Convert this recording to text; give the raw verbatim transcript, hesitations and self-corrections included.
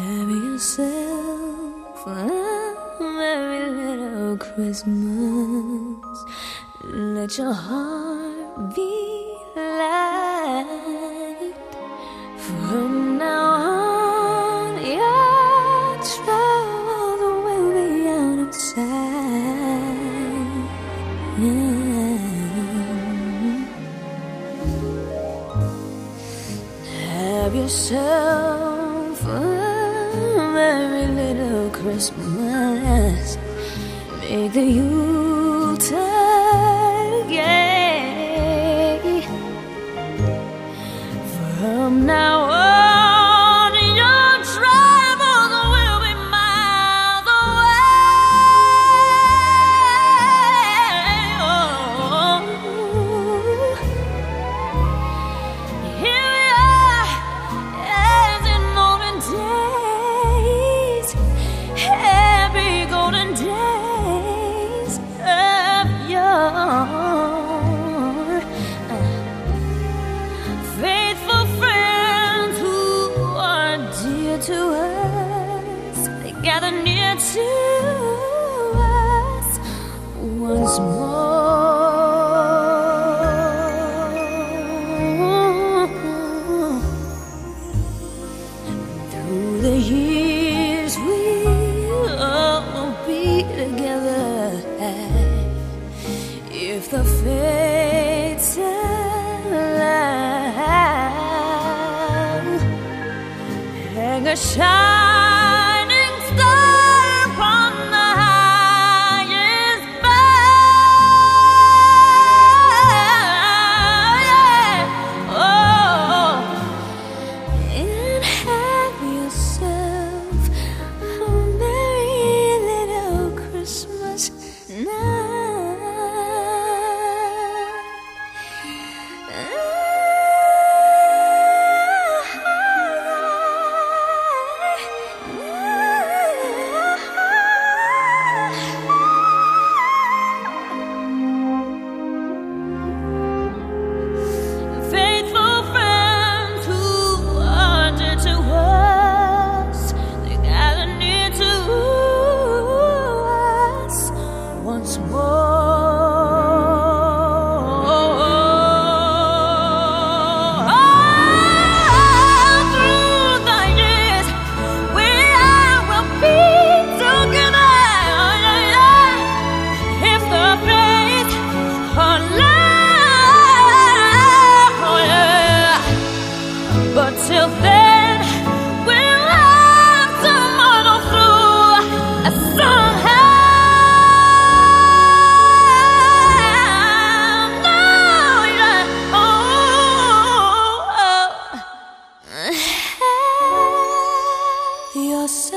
Have yourself a merry little Christmas. Let your heart be light. From now on, your troubles will be out of sight. Have yourself a merry little Christmas. Make the Yuletide gay. From now on, your troubles will be miles away. Oh. Here we are, as in olden days, happy golden days of yore. Faithful friends who are dear to us, they gather near to us once more. Through the years we'll all be together, if the fates allow. Hang a shining star upon the highest bough. Oh, and have yourself a merry little Christmas now. Faithful friends who are dear to us, they gather near to us once more. All through the years, we will be together. If the fates allow. But till then, we'll have to muddle through somehow. No, yeah. Oh, oh. Have yourself